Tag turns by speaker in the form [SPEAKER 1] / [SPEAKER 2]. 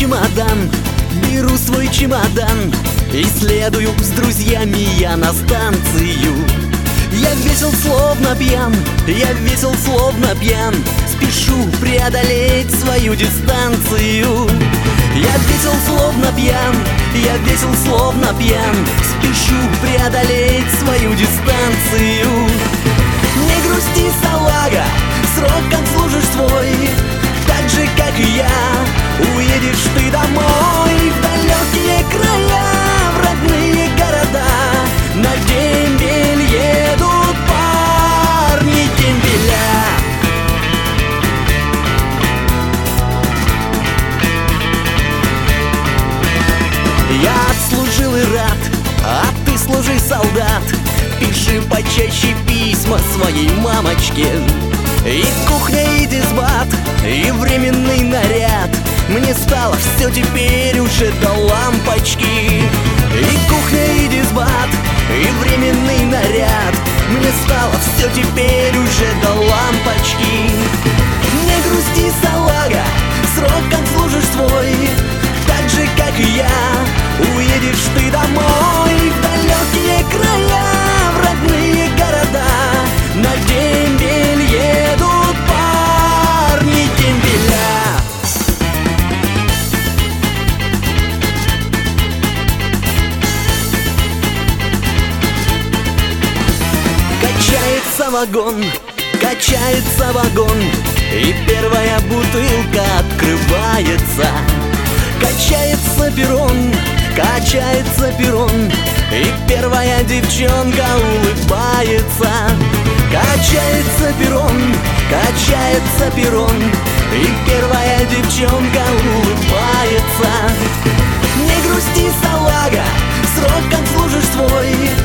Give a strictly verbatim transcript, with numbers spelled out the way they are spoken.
[SPEAKER 1] чемодан, беру свой чемодан и следую с друзьями я на станцию. Я весел, словно пьян, я весел, словно пьян, спешу преодолеть свою дистанцию. Я весел, словно пьян, я весел, словно пьян, спешу преодолеть свою дистанцию. Не грусти, салага, срок отслужишь свой, так же, как и я, уедешь ты домой в далекие края, в родные города. На дембель едут парни дембеля. Я отслужил и рад, а ты служи, солдат. Пиши почаще письма своей мамочке. И кухня, и дисбат, и временный наряд. Мне стало все теперь уже до лампочки. И кухня, и дисбат, и временный наряд. Мне стало все теперь уже до лампочки. Не грусти, салага, срок отслужишь свой, так же, как и я, уедешь ты домой в далекие края, в родные города. На дембель едут парни дембеля. Качается вагон, качается вагон, и первая бутылка открывается. Качается перрон, качается перрон, и первая девчонка улыбается. Качается перрон, качается перрон, и первая девчонка улыбается. Не грусти, салага, срок отслужишь свой,